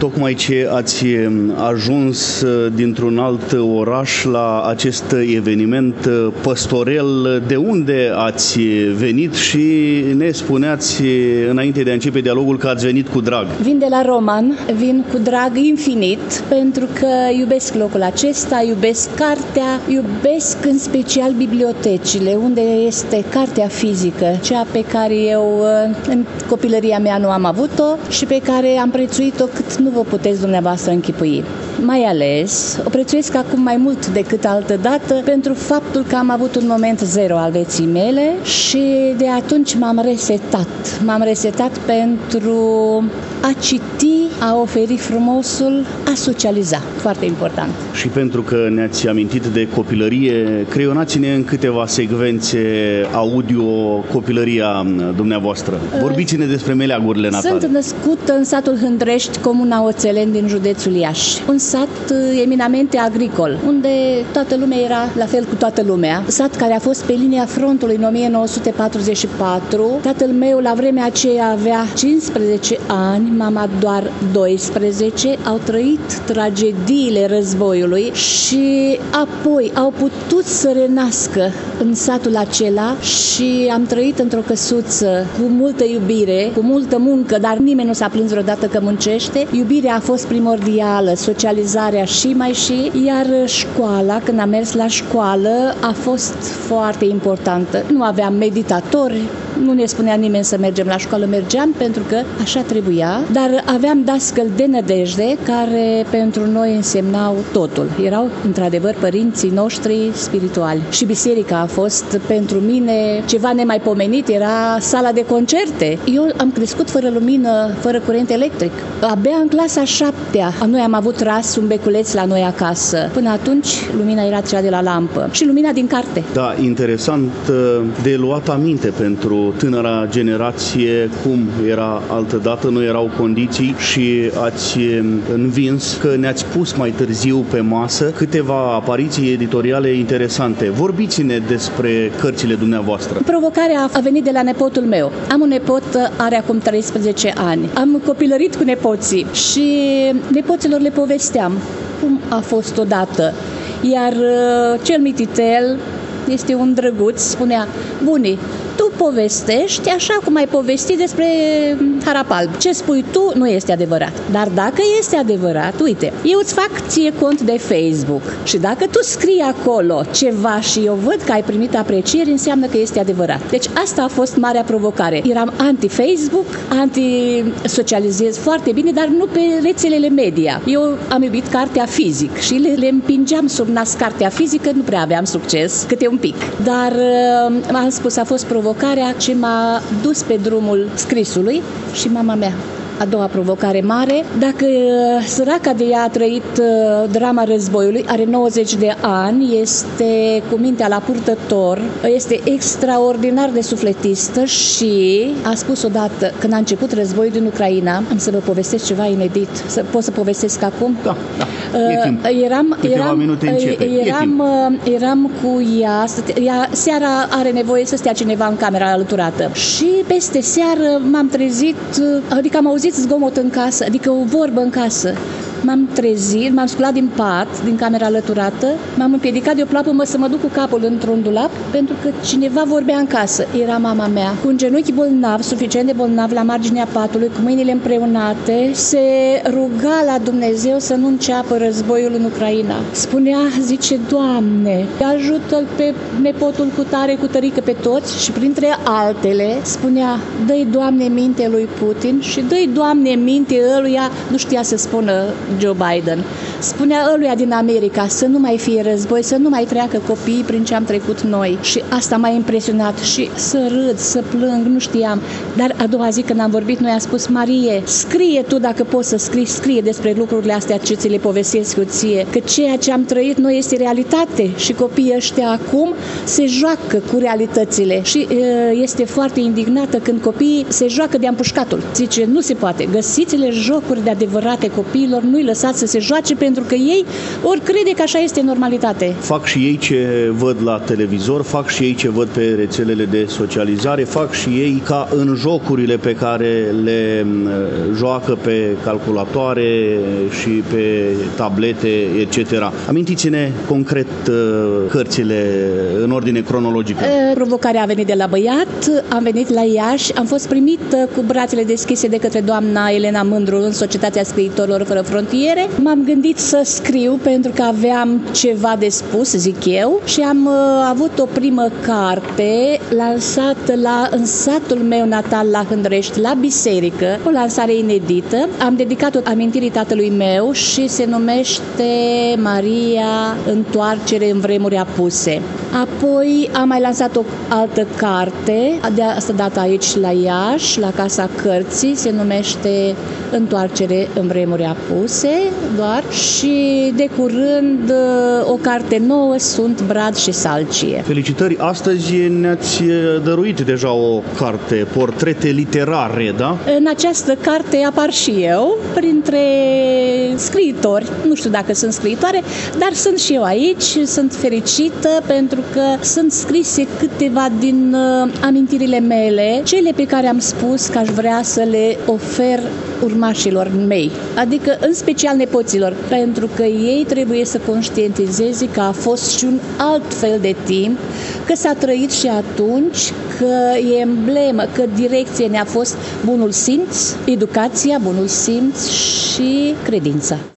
Tocmai ce ați ajuns dintr-un alt oraș la acest eveniment păstorel, de unde ați venit și ne spuneați înainte de a începe dialogul că ați venit cu drag. Vin de la Roman, vin cu drag infinit pentru că iubesc locul acesta, iubesc cartea, iubesc în special bibliotecile, unde este cartea fizică, cea pe care eu în copilăria mea nu am avut-o și pe care am prețuit-o cât nu vă puteți dumneavoastră închipui. Mai ales, o prețuiesc acum mai mult decât altă dată pentru faptul că am avut un moment zero al vieții mele și de atunci m-am resetat. M-am resetat pentru a citi, a oferi frumosul, a socializa. Foarte important. Și pentru că ne-ați amintit de copilărie, creionați-ne în câteva secvențe audio copilăria dumneavoastră. Vorbiți-ne despre meleagurile natale. Sunt născută în satul Hândrești, comuna Oțeleni din județul Iași. Un sat eminamente agricol, unde toată lumea era la fel cu toată lumea. Sat care a fost pe linia frontului în 1944. Tatăl meu la vremea aceea avea 15 ani, mama doar 12. Au trăit tragediile războiului și apoi au putut să renască în satul acela și am trăit într-o căsuță cu multă iubire, cu multă muncă, dar nimeni nu s-a plâns vreodată că muncește. Iubirea a fost primordială, socializarea și, iar școala, când am mers la școală, a fost foarte importantă. Nu aveam meditatori, nu ne spunea nimeni să mergem la școală, mergeam pentru că așa trebuia, dar aveam dascăli de nădejde care pentru noi însemnau totul. Erau, într-adevăr, părinții noștri spirituali. Și biserica a fost pentru mine ceva nemaipomenit, era sala de concerte. Eu am crescut fără lumină, fără curent electric. Abia în clasa 7-a, noi am avut ras un beculeț la noi acasă. Până atunci, lumina era cea de la lampă și lumina din carte. Da, interesant de luat aminte pentru tânăra generație, cum era altădată, nu erau condiții și ați învins că ne-ați pus mai târziu pe masă câteva apariții editoriale interesante. Vorbiți-ne despre cărțile dumneavoastră. Provocarea a venit de la nepotul meu. Am un nepot, are acum 13 ani. Am copilărit cu nepoții și nepoților le povesteam cum a fost odată. Iar cel mititel este un drăguț, spunea: bunii, tu povestești așa cum ai povestit despre Harapalb. Ce spui tu nu este adevărat. Dar dacă este adevărat, uite, eu îți fac ție cont de Facebook și dacă tu scrii acolo ceva și eu văd că ai primit aprecieri, înseamnă că este adevărat. Deci asta a fost marea provocare. Eram anti-Facebook, anti-socializez foarte bine, dar nu pe rețelele media. Eu am iubit cartea fizic și le împingeam sub nas cartea fizică, nu prea aveam succes, câte un pic. Dar am spus, a fost provocarea ce m-a dus pe drumul scrisului și mama mea. A doua provocare mare, dacă săraca de ea a trăit drama războiului, are 90 de ani, este cu mintea la purtător, este extraordinar de sufletistă și a spus odată, când a început războiul din Ucraina, am să vă povestesc ceva inedit. Pot să povestesc acum? Da. Eram cu ea, seara are nevoie să stea cineva în camera alăturată și peste seară m-am trezit, adică am auzit zgomot în casă, adică o vorbă în casă. M-am trezit, m-am sculat din pat, din camera alăturată, m-am împiedicat de o plapumă să mă duc cu capul într-un dulap, pentru că cineva vorbea în casă. Era mama mea, cu un genunchi bolnav, suficient de bolnav, la marginea patului, cu mâinile împreunate, se ruga la Dumnezeu să nu înceapă războiul în Ucraina. Spunea, zice, Doamne, ajută-l pe nepotul cu tare, cu tărică, pe toți, și printre altele spunea, dă-i Doamne minte lui Putin și dă-i Doamne minte ăluia, nu știa să spună Joe Biden. Spunea ăluia din America să nu mai fie război, să nu mai treacă copiii prin ce am trecut noi. Și asta m-a impresionat și să râd, să plâng, nu știam. Dar a doua zi când am vorbit, noi a spus, Marie, scrie tu dacă poți să scrii, scrie despre lucrurile astea ce ți le povestesc eu ție, că ceea ce am trăit noi este realitate și copiii ăștia acum se joacă cu realitățile și este foarte indignată când copiii se joacă de ampușcatul. Zice, nu se poate, găsiți-le jocuri de adevărate copiilor, nu nu-i lăsați să se joace pentru că ei ori crede că așa este normalitate. Fac și ei ce văd la televizor, fac și ei ce văd pe rețelele de socializare, fac și ei ca în jocurile pe care le joacă pe calculatoare și pe tablete, etc. Amintiți-ne concret cărțile în ordine cronologică. Provocarea a venit de la băiat, am venit la Iași, am fost primită cu brațele deschise de către doamna Elena Mândru în Societatea Scriitorilor Fără Frontiere. M-am gândit să scriu pentru că aveam ceva de spus, zic eu, și am avut o primă carte lansată în satul meu natal la Hândrești, la biserică, o lansare inedită. Am dedicat-o amintirii tatălui meu și se numește Maria, întoarcere în vremuri apuse. Apoi am mai lansat o altă carte, de asta dată aici la Iași, la Casa Cărții, se numește Întoarcere în vremuri apuse, doar, și de curând o carte nouă, Sunt Brad și Salcie. Felicitări! Astăzi ne-ați dăruit deja o carte, Portrete literare, da? În această carte apar și eu, printre scriitori, nu știu dacă sunt scriitoare, dar sunt și eu aici, sunt fericită pentru că sunt scrise câteva din amintirile mele, cele pe care am spus că aș vrea să le ofer urmașilor mei, adică în special nepoților, pentru că ei trebuie să conștientizeze că a fost și un alt fel de timp, că s-a trăit și atunci, că e emblemă, că direcția ne-a fost bunul simț, educația, bunul simț și credința.